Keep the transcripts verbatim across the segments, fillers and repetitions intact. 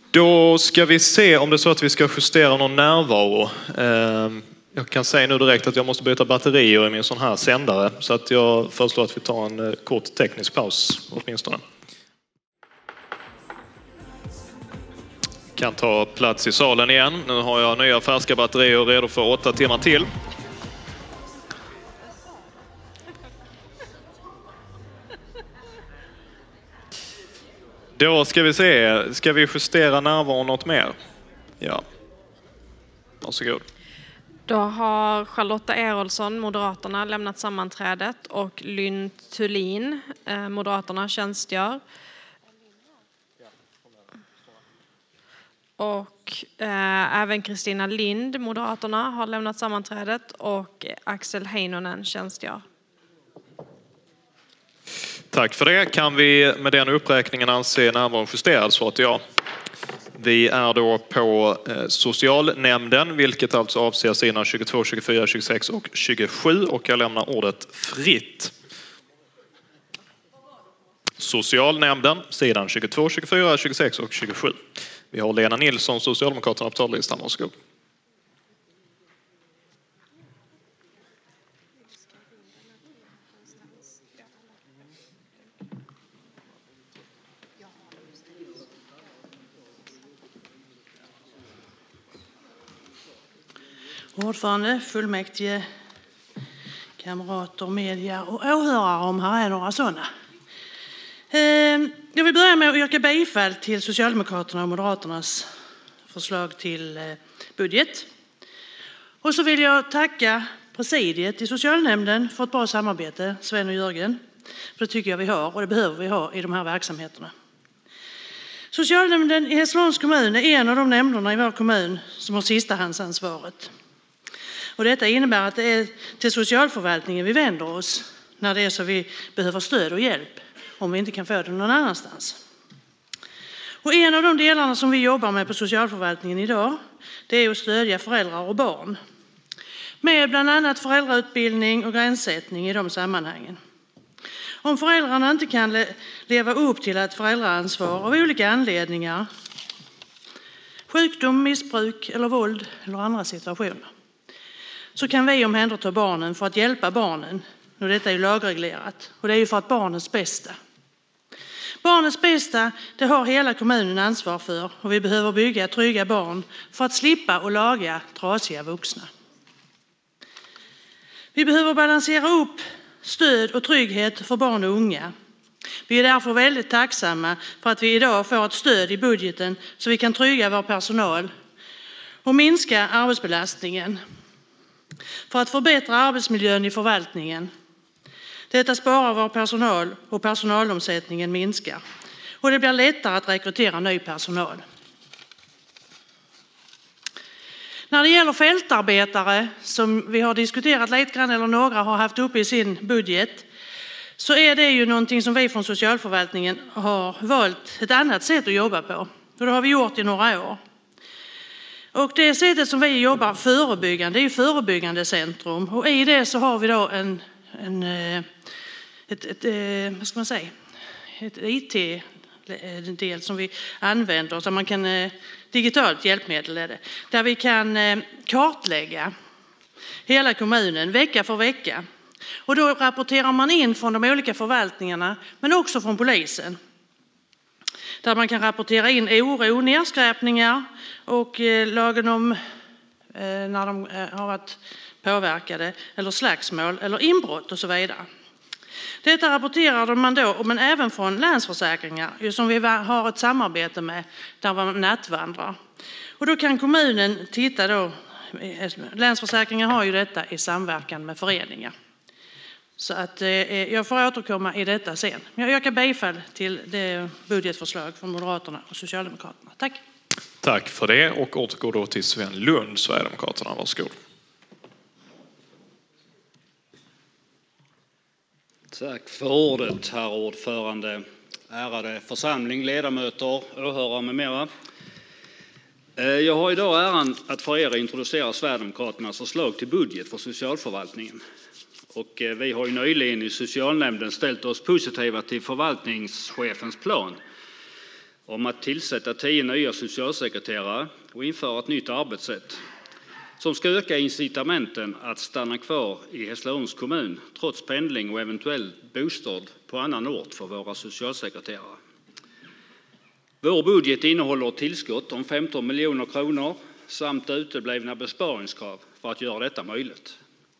Då ska vi se om det är så att vi ska justera någon närvaro. Jag kan säga nu direkt att jag måste byta batterier i min sån här sändare. Så att jag föreslår att vi tar en kort teknisk paus åtminstone. Kan ta plats i salen igen. Nu har jag nya färska batterier redo för åtta timmar till. Då ska vi se. Ska vi justera närvaron något mer? Ja. Varsågod. Då har Charlotta Erolsson, Moderaterna, lämnat sammanträdet och Lynn Thulin, Moderaterna, tjänstgör. Och eh, även Kristina Lind, Moderaterna, har lämnat sammanträdet och Axel Heinonen tjänstgör. Tack för det. Kan vi med den uppräkningen anse närvaron justerad? Så att ja. Vi är då på eh, socialnämnden, vilket alltså avser sidorna tjugotvå, tjugofyra, tjugosex och tjugosju. Och jag lämnar ordet fritt. Socialnämnden, sidan tjugotvå, tjugofyra, tjugosex och tjugosju. Vi har Lena Nilsson, Socialdemokraterna, på talarlistan. Varsågod. Ordförande, fullmäktige, kamrater, media och åhörare, om här är några sådana. Jag vill börja med att yrka bifall till Socialdemokraterna och Moderaternas förslag till budget. Och så vill jag tacka presidiet i socialnämnden för ett bra samarbete, Sven och Jörgen. För det tycker jag vi har, och det behöver vi ha i de här verksamheterna. Socialnämnden i Hässleholms kommun är en av de nämnderna i vår kommun som har sistahandsansvaret. Och detta innebär att det är till socialförvaltningen vi vänder oss när det är så vi behöver stöd och hjälp, om vi inte kan få det någon annanstans. Och en av de delarna som vi jobbar med på socialförvaltningen idag, det är att stödja föräldrar och barn. Med bland annat föräldrautbildning och gränssättning i de sammanhangen. Om föräldrarna inte kan leva upp till ett föräldraansvar av olika anledningar, sjukdom, missbruk eller våld eller andra situationer, så kan vi omhänderta barnen för att hjälpa barnen. Och detta är ju lagreglerat. Och det är ju för att barnens bästa. Barnens bästa, det har hela kommunen ansvar för. Och vi behöver bygga trygga barn för att slippa och laga trasiga vuxna. Vi behöver balansera upp stöd och trygghet för barn och unga. Vi är därför väldigt tacksamma för att vi idag får ett stöd i budgeten så vi kan trygga vår personal och minska arbetsbelastningen. För att förbättra arbetsmiljön i förvaltningen. Detta sparar vår personal och personalomsättningen minskar. Och det blir lättare att rekrytera ny personal. När det gäller fältarbetare, som vi har diskuterat lite grann eller några har haft uppe i sin budget, så är det ju någonting som vi från socialförvaltningen har valt ett annat sätt att jobba på. Och det har vi gjort i några år. Och det sättet som vi jobbar förebyggande, det är ju förebyggande centrum. Och i det så har vi då en, en ett, ett, vad ska man säga, ett I T-del som vi använder. Så man kan, digitalt hjälpmedel är det. Där vi kan kartlägga hela kommunen vecka för vecka. Och då rapporterar man in från de olika förvaltningarna men också från polisen. Där man kan rapportera in oro, nedskräpningar och lagen om när de har varit påverkade eller slagsmål eller inbrott och så vidare. Detta rapporterar man då, men även från Länsförsäkringar som vi har ett samarbete med där man nattvandrar. Och då kan kommunen titta då, Länsförsäkringar har ju detta i samverkan med föreningar. Så att eh, jag får återkomma i detta sen. Jag yrkar bifall till det budgetförslag från Moderaterna och Socialdemokraterna. Tack. Tack för det, och återgår då till Sven Lund, Sverigedemokraterna. Varsågod. Tack för ordet, herr ordförande. Ärade församling, ledamöter, åhörare med mera. Jag har idag äran att för er introducera Sverigedemokraternas förslag till budget för socialförvaltningen. Och vi har ju nyligen i socialnämnden ställt oss positiva till förvaltningschefens plan. om att tillsätta tio nya socialsekreterare och införa ett nytt arbetssätt som ska öka incitamenten att stanna kvar i Hässleholms kommun trots pendling och eventuell bostad på annan ort för våra socialsekreterare. Vår budget innehåller ett tillskott om femton miljoner kronor samt uteblivna besparingskrav för att göra detta möjligt.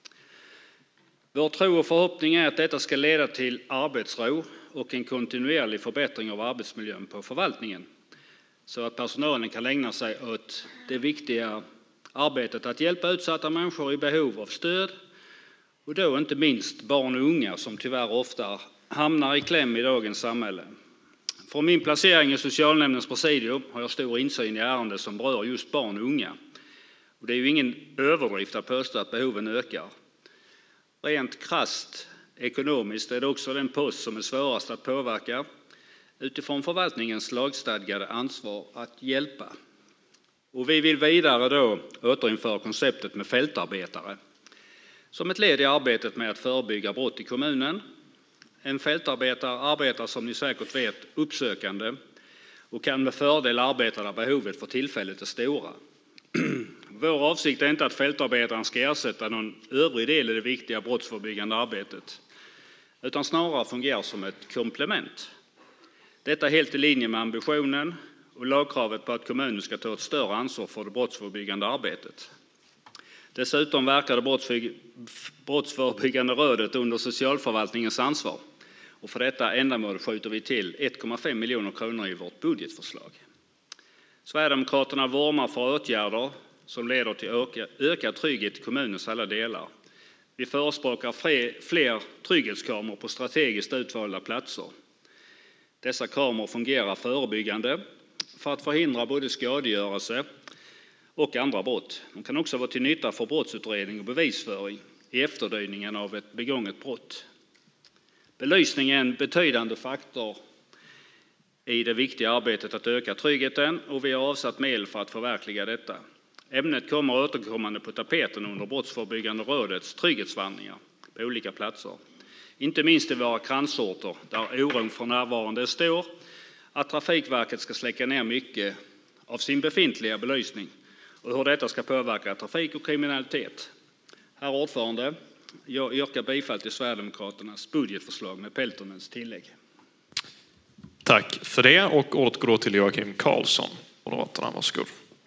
Vår tro och förhoppning är att detta ska leda till arbetsro och en kontinuerlig förbättring av arbetsmiljön på förvaltningen så att personalen kan ägna sig åt det viktiga arbetet att hjälpa utsatta människor i behov av stöd och då inte minst barn och unga som tyvärr ofta hamnar i kläm i dagens samhälle. Från min placering i socialnämndens presidium har jag stor insyn i ärenden som berör just barn och unga. Och det är ju ingen överdrift att påstå att behoven ökar. Rent krasst ekonomiskt är det också den post som är svårast att påverka utifrån förvaltningens lagstadgade ansvar att hjälpa. Och vi vill vidare då återinföra konceptet med fältarbetare som ett led i arbetet med att förebygga brott i kommunen. En fältarbetare arbetar som ni säkert vet uppsökande och kan med fördel arbeta där behovet för tillfället är stora. Vår avsikt är inte att fältarbetaren ska ersätta någon övrig del i det viktiga brottsförebyggande arbetet utan snarare fungera som ett komplement. Detta är helt i linje med ambitionen och lagkravet på att kommunen ska ta ett större ansvar för det brottsförebyggande arbetet. Dessutom verkar det brottsförebyggande rådet under socialförvaltningens ansvar och för detta ändamål skjuter vi till ett komma fem miljoner kronor i vårt budgetförslag. Sverigedemokraterna vurmar för åtgärder som leder till ökad trygghet i kommunens alla delar. Vi förespråkar fler trygghetskameror på strategiskt utvalda platser. Dessa kameror fungerar förebyggande för att förhindra både skadegörelse och andra brott. De kan också vara till nytta för brottsutredning och bevisföring i efterdyningen av ett begånget brott. Belysning är en betydande faktor i det viktiga arbetet att öka tryggheten och vi har avsatt medel för att förverkliga detta. Ämnet kommer återkommande på tapeten under Brottsförebyggande rådets trygghetsvandringar på olika platser. Inte minst i våra kransorter där oron för närvarande är stor att Trafikverket ska släcka ner mycket av sin befintliga belysning och hur detta ska påverka trafik och kriminalitet. Herr ordförande, jag yrkar bifall till Sverigedemokraternas budgetförslag med Peltonens tillägg. Tack för det och ordet går då till Joakim Karlsson. Moderaterna, varsågod.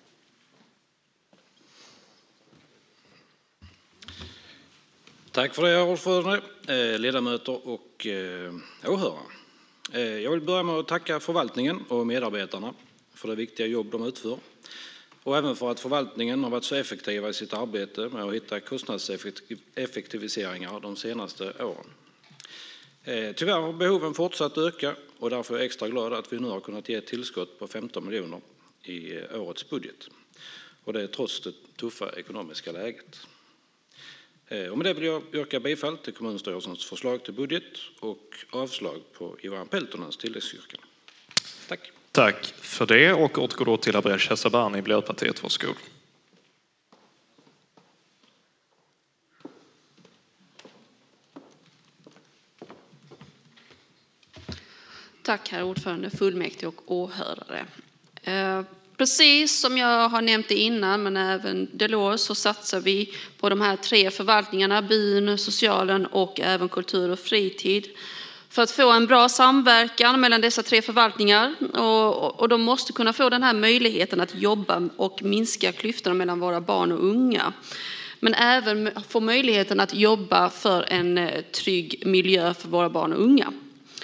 Tack för det, herr ordförande, ledamöter och åhörare. Jag vill börja med att tacka förvaltningen och medarbetarna för det viktiga jobb de utför och även för att förvaltningen har varit så effektiva i sitt arbete med att hitta kostnadseffektiviseringar de senaste åren. Tyvärr har behoven fortsatt öka och därför är jag extra glad att vi nu har kunnat ge ett tillskott på femton miljoner i årets budget. Och det är trots det tuffa ekonomiska läget. Och med det vill jag yrka bifall till kommunstyrelsens förslag till budget och avslag på Johan Peltonens tilläggsyrkande. Tack. Tack för det och återgår då till Abrej Shahzabani i Miljöpartiet. Varsågod. Tack herr ordförande, fullmäktige och åhörare. Precis som jag har nämnt det innan, men även Delors, så satsar vi på de här tre förvaltningarna, byn, socialen och även kultur och fritid. För att få en bra samverkan mellan dessa tre förvaltningar och, och de måste kunna få den här möjligheten att jobba och minska klyftorna mellan våra barn och unga. Men även få möjligheten att jobba för en trygg miljö för våra barn och unga.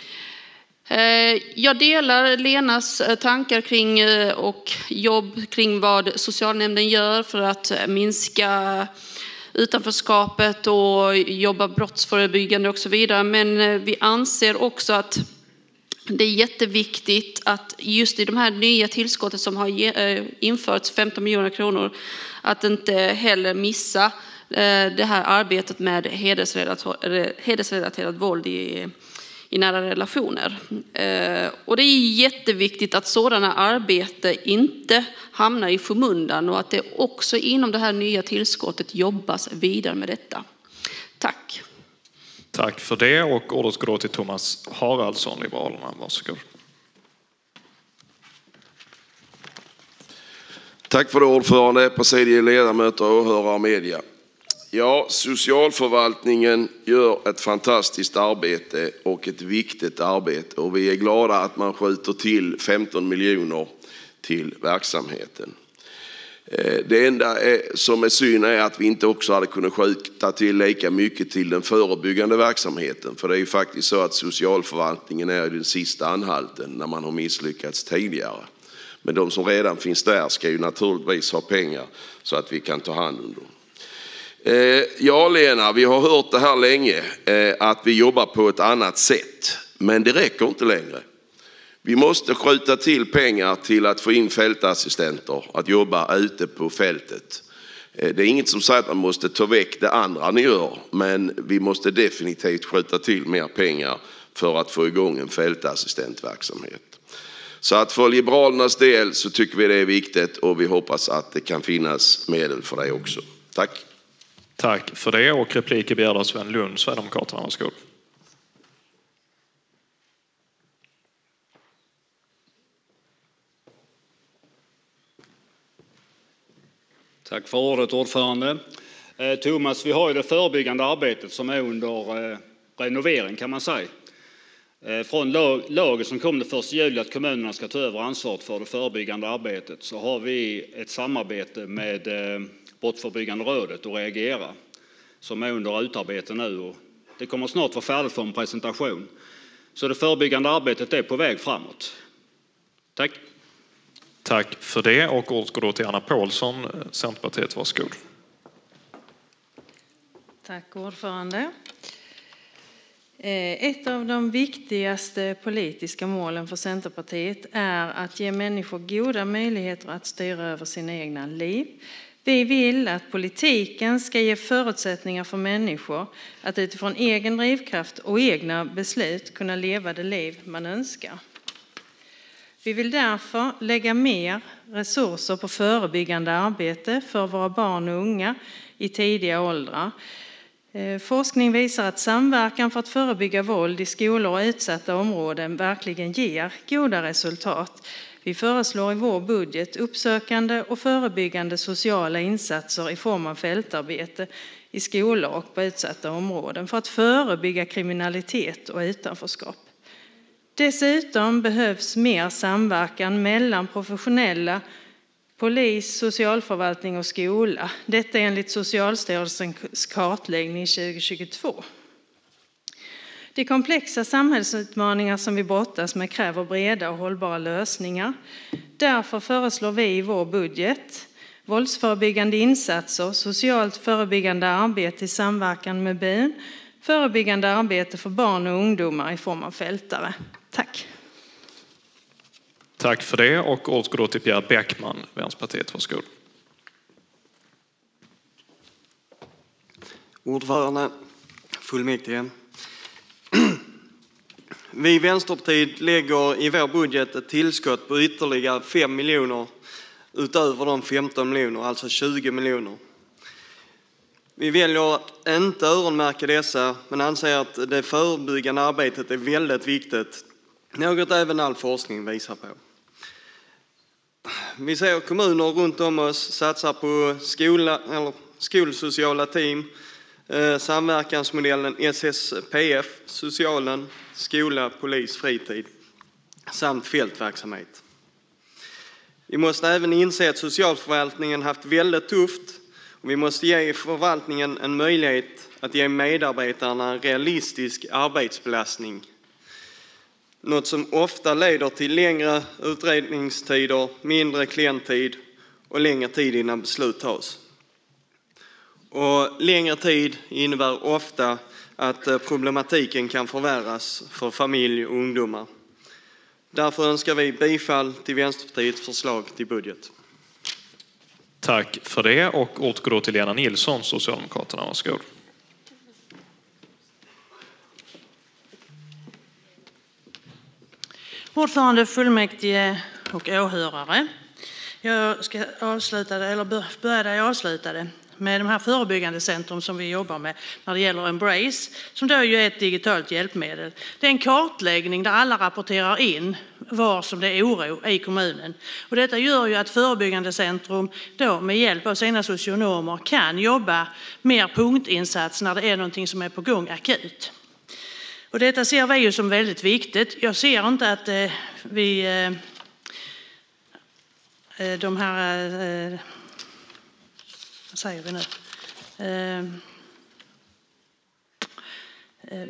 Jag delar Lenas tankar kring och jobb kring vad socialnämnden gör för att minska utanförskapet och jobba brottsförebyggande och så vidare. Men vi anser också att det är jätteviktigt att just i de här nya tillskottet som har införts femton miljoner kronor att inte heller missa det här arbetet med hedersrelaterat, hedersrelaterat våld i i nära relationer. Och det är jätteviktigt att sådana arbete inte hamnar i skymundan och att det också inom det här nya tillskottet jobbas vidare med detta. Tack. Tack för det och ordet går då till Thomas Haraldsson, Liberalerna. Varsågod. Tack för det, ordförande, presidium, ledamöter, åhörare och media. Ja, socialförvaltningen gör ett fantastiskt arbete och ett viktigt arbete. Och vi är glada att man skjuter till femton miljoner till verksamheten. Det enda som är synd är att vi inte också hade kunnat skjuta till lika mycket till den förebyggande verksamheten. För det är ju faktiskt så att socialförvaltningen är den sista anhalten när man har misslyckats tidigare. Men de som redan finns där ska ju naturligtvis ha pengar så att vi kan ta hand om dem. Eh, ja, Lena, vi har hört det här länge eh, att vi jobbar på ett annat sätt. Men det räcker inte längre. Vi måste skjuta till pengar till att få in fältassistenter att jobba ute på fältet. Eh, det är inget som säger att man måste ta väck det andra ni gör. Men vi måste definitivt skjuta till mer pengar för att få igång en fältassistentverksamhet. Så att för Liberalernas del så tycker vi det är viktigt och vi hoppas att det kan finnas medel för det också. Tack. Tack för det, och repliker begärda Sven Lund, Sverigedemokraterna. Varsågod. Tack för ordet, ordförande. Eh, Thomas, vi har ju det förebyggande arbetet som är under eh, renovering kan man säga. Eh, från lag, lagen som kom det första juli att kommunerna ska ta över ansvaret för det förebyggande arbetet så har vi ett samarbete med eh, Brottsförebyggande rådet och Reagera som är under utarbete nu och det kommer snart vara färdigt för en presentation. Så det förebyggande arbetet är på väg framåt. Tack. Tack för det, och ord går då till Anna Paulsson, Centerpartiet. Varsågod. Tack ordförande. Ett av de viktigaste politiska målen för Centerpartiet är att ge människor goda möjligheter att styra över sina egna liv. Vi vill att politiken ska ge förutsättningar för människor att utifrån egen drivkraft och egna beslut kunna leva det liv man önskar. Vi vill därför lägga mer resurser på förebyggande arbete för våra barn och unga i tidiga åldrar. Forskning visar att samverkan för att förebygga våld i skolor och utsatta områden verkligen ger goda resultat. Vi föreslår i vår budget uppsökande och förebyggande sociala insatser i form av fältarbete i skolor och på utsatta områden för att förebygga kriminalitet och utanförskap. Dessutom behövs mer samverkan mellan professionella, polis, socialförvaltning och skola. Detta enligt Socialstyrelsens kartläggning tjugo tjugotvå. De komplexa samhällsutmaningar som vi brottas med kräver breda och hållbara lösningar. Därför föreslår vi i vår budget våldsförebyggande insatser, socialt förebyggande arbete i samverkan med B U N, förebyggande arbete för barn och ungdomar i form av fältare. Tack. Tack för det, och ord går då till Pierre Bäckman, Vänsterpartiet. Varsågod. Ordförande, fullmäktige. Vi i Vänsterpartiet lägger i vår budget ett tillskott på ytterligare fem miljoner utöver de femton miljoner, alltså tjugo miljoner. Vi väljer att inte öronmärka dessa, men anser att det förebyggande arbetet är väldigt viktigt. Något även all forskning visar på. Vi ser kommuner runt om oss satsar på skola, eller skolsociala team, eh, samverkansmodellen S S P F, socialen, skola, polis, fritid samt fältverksamhet. Vi måste även inse att socialförvaltningen haft väldigt tufft och vi måste ge förvaltningen en möjlighet att ge medarbetarna en realistisk arbetsbelastning. Något som ofta leder till längre utredningstider, mindre klienttid och längre tid innan beslut tas. Och längre tid innebär ofta att problematiken kan förvärras för familj och ungdomar. Därför önskar vi bifall till Vänsterpartiets förslag till budget. Tack för det, och ord går då till Lena Nilsson, Socialdemokraterna. Varsågod. Ordförande, fullmäktige och åhörare. Jag ska avsluta det, eller börja där jag avslutade. med de här förebyggande centrum som vi jobbar med när det gäller Embrace, som då är ett digitalt hjälpmedel. Det är en kartläggning där alla rapporterar in var som det är oro i kommunen. Och detta gör ju att förebyggande centrum då med hjälp av sina socionomer kan jobba mer punktinsats när det är någonting som är på gång akut. Och detta ser vi ju som väldigt viktigt. Jag ser inte att eh, vi eh, de här eh, vad säger vi nu? Eh, eh,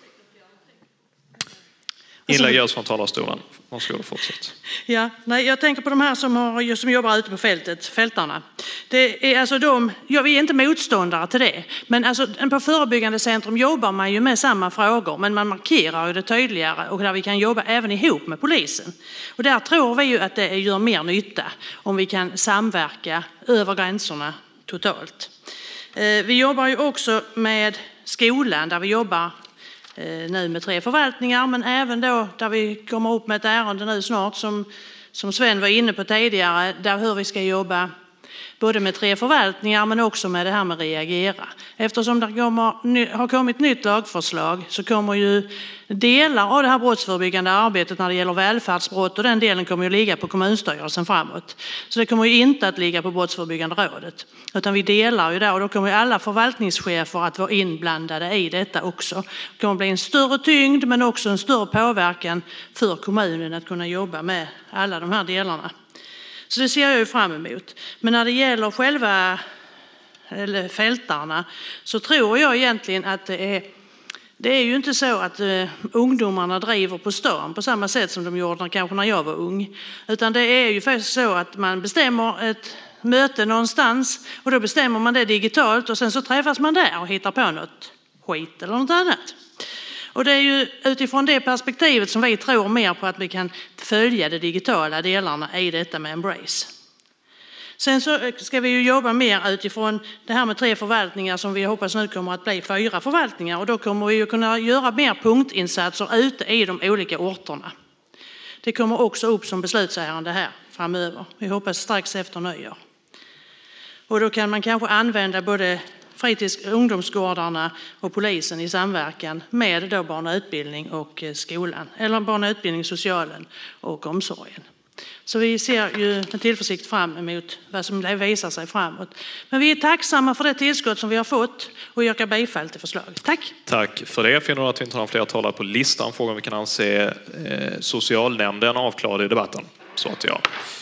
Inlägg görs från talarstolen. Varsågod och fortsätt. Ja, nej, jag tänker på de här som, har, som jobbar ute på fältet, fältarna. Det är alltså de, ja, vi är inte motståndare till det, men alltså, på förebyggande centrum jobbar man ju med samma frågor, men man markerar ju det tydligare och där vi kan jobba även ihop med polisen. Och där tror vi ju att det gör mer nytta om vi kan samverka över gränserna totalt. Vi jobbar ju också med skolan där vi jobbar nu med tre förvaltningar, men även då där vi kommer upp med ett ärende nu snart som, som Sven var inne på tidigare, där hur vi ska jobba både med tre förvaltningar men också med det här med reagera. Eftersom det kommer, har kommit nytt lagförslag så kommer ju delar av det här brottsförebyggande arbetet när det gäller välfärdsbrott och den delen kommer ju ligga på kommunstyrelsen framåt. Så det kommer ju inte att ligga på brottsförebyggande rådet, utan vi delar ju där och då kommer ju alla förvaltningschefer att vara inblandade i detta också. Det kommer bli en större tyngd men också en större påverkan för kommunen att kunna jobba med alla de här delarna. Så det ser jag ju fram emot. Men när det gäller själva eller fältarna så tror jag egentligen att det är, det är ju inte så att uh, ungdomarna driver på stan på samma sätt som de gjorde kanske när jag var ung. Utan det är ju faktiskt så att man bestämmer ett möte någonstans och då bestämmer man det digitalt och sen så träffas man där och hittar på något skit eller något annat. Och det är ju utifrån det perspektivet som vi tror mer på att vi kan följa de digitala delarna i detta med Embrace. Sen så ska vi ju jobba mer utifrån det här med tre förvaltningar som vi hoppas nu kommer att bli fyra förvaltningar och då kommer vi ju kunna göra mer punktinsatser ute i de olika orterna. Det kommer också upp som beslutsärende här framöver. Vi hoppas strax efter nyår. Och då kan man kanske använda både fritids- ungdomsgårdarna och polisen i samverkan med då barn och utbildning och skolan, eller barn och utbildning, socialen och omsorgen. Så vi ser ju med tillförsikt fram emot vad som visar sig framåt. Men vi är tacksamma för det tillskott som vi har fått och yrkar bifall till förslaget. Tack! Tack för det. Finner du att vi inte har fler talare på listan? Frågan vi kan anse eh, socialnämnden avklarad i debatten. Så att ja.